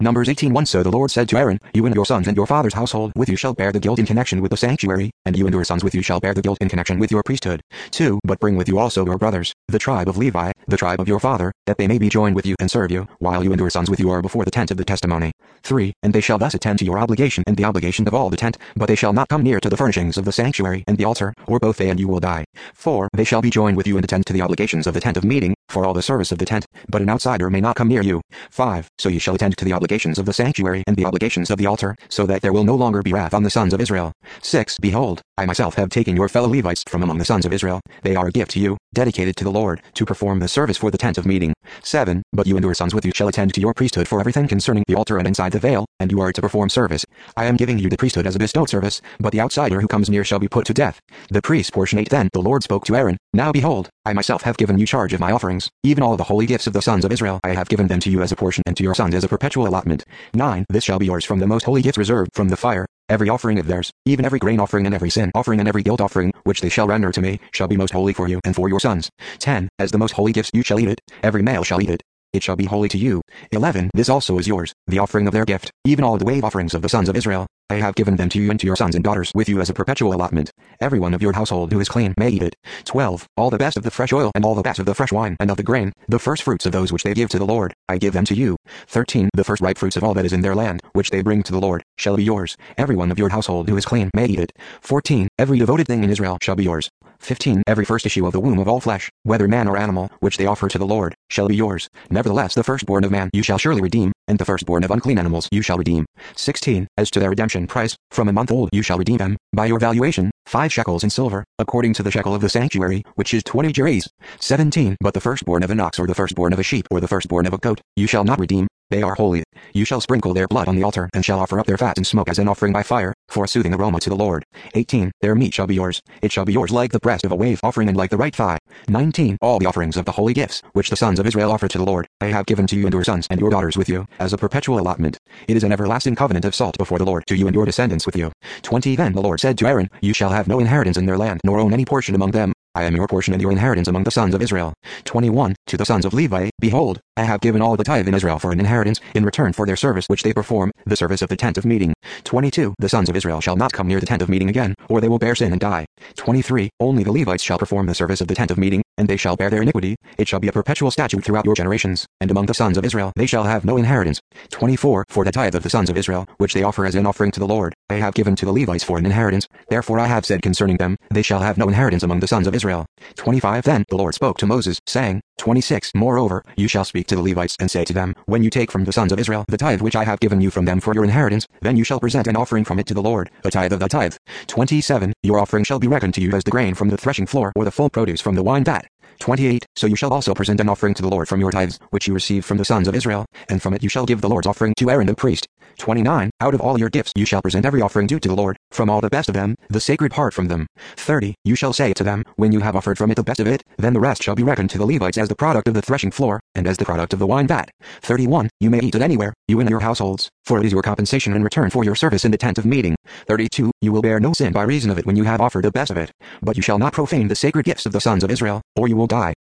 Numbers 18:1. So the Lord said to Aaron, you and your sons and your father's household with you shall bear the guilt in connection with the sanctuary, and you and your sons with you shall bear the guilt in connection with your priesthood. 2. But bring with you also your brothers, the tribe of Levi, the tribe of your father, that they may be joined with you and serve you, while you and your sons with you are before the tent of the testimony. 3. And they shall thus attend to your obligation and the obligation of all the tent, but they shall not come near to the furnishings of the sanctuary and the altar, or both they and you will die. 4. They shall be joined with you and attend to the obligations of the tent of meeting, for all the service of the tent, but an outsider may not come near you. 5. So you shall attend to the obligations of the sanctuary and the obligations of the altar, so that there will no longer be wrath on the sons of Israel. 6. Behold, I myself have taken your fellow Levites from among the sons of Israel. They are a gift to you, dedicated to the Lord, to perform the service for the tent of meeting. 7. But you and your sons with you shall attend to your priesthood for everything concerning the altar and inside the veil, and you are to perform service. I am giving you the priesthood as a bestowed service, but the outsider who comes near shall be put to death. The priest. Portion 8. Then the Lord spoke to Aaron, now behold, I myself have given you charge of my offerings, even all the holy gifts of the sons of Israel. I have given them to you as a portion and to your sons as a perpetual allotment. 9. This shall be yours from the most holy gifts reserved from the fire. Every offering of theirs, even every grain offering and every sin offering and every guilt offering, which they shall render to me, shall be most holy for you and for your sons. 10. As the most holy gifts you shall eat it, every male shall eat it. It shall be holy to you. 11. This also is yours, the offering of their gift, even all the wave offerings of the sons of Israel. I have given them to you and to your sons and daughters with you as a perpetual allotment. Every one of your household who is clean may eat it. 12. All the best of the fresh oil and all the best of the fresh wine and of the grain, the first fruits of those which they give to the Lord, I give them to you. 13. The first ripe fruits of all that is in their land, which they bring to the Lord, shall be yours. Every one of your household who is clean may eat it. 14. Every devoted thing in Israel shall be yours. 15. Every first issue of the womb of all flesh, whether man or animal, which they offer to the Lord, shall be yours. Nevertheless the firstborn of man you shall surely redeem, and the firstborn of unclean animals you shall redeem. 16. As to their redemption price, from a month old you shall redeem them, by your valuation, 5 shekels in silver, according to the shekel of the sanctuary, which is 20 gerahs. 17. But the firstborn of an ox or the firstborn of a sheep or the firstborn of a goat, you shall not redeem. They are holy. You shall sprinkle their blood on the altar and shall offer up their fat and smoke as an offering by fire, for a soothing aroma to the Lord. 18. Their meat shall be yours. It shall be yours like the breast of a wave offering and like the right thigh. 19. All the offerings of the holy gifts, which the sons of Israel offer to the Lord, I have given to you and your sons and your daughters with you, as a perpetual allotment. It is an everlasting covenant of salt before the Lord to you and your descendants with you. 20. Then the Lord said to Aaron, you shall have no inheritance in their land, nor own any portion among them. I am your portion and your inheritance among the sons of Israel. 21. To the sons of Levi, behold, I have given all the tithe in Israel for an inheritance, in return for their service which they perform, the service of the tent of meeting. 22. The sons of Israel shall not come near the tent of meeting again, or they will bear sin and die. 23. Only the Levites shall perform the service of the tent of meeting, and they shall bear their iniquity. It shall be a perpetual statute throughout your generations, and among the sons of Israel they shall have no inheritance. 24. For the tithe of the sons of Israel, which they offer as an offering to the Lord, I have given to the Levites for an inheritance. Therefore I have said concerning them, they shall have no inheritance among the sons of Israel. 25. Then the Lord spoke to Moses, saying, 26. Moreover, you shall speak to the Levites and say to them, when you take from the sons of Israel the tithe which I have given you from them for your inheritance, then you shall present an offering from it to the Lord, a tithe of the tithe. 27. Your offering shall be reckoned to you as the grain from the threshing floor or the full produce from the wine vat. 28. So you shall also present an offering to the Lord from your tithes, which you receive from the sons of Israel, and from it you shall give the Lord's offering to Aaron the priest. 29. Out of all your gifts you shall present every offering due to the Lord, from all the best of them, the sacred part from them. 30. You shall say to them, when you have offered from it the best of it, then the rest shall be reckoned to the Levites as the product of the threshing floor, and as the product of the wine vat. 31. You may eat it anywhere, you and your households, for it is your compensation in return for your service in the tent of meeting. 32. You will bear no sin by reason of it when you have offered the best of it, but you shall not profane the sacred gifts of the sons of Israel, or you will die.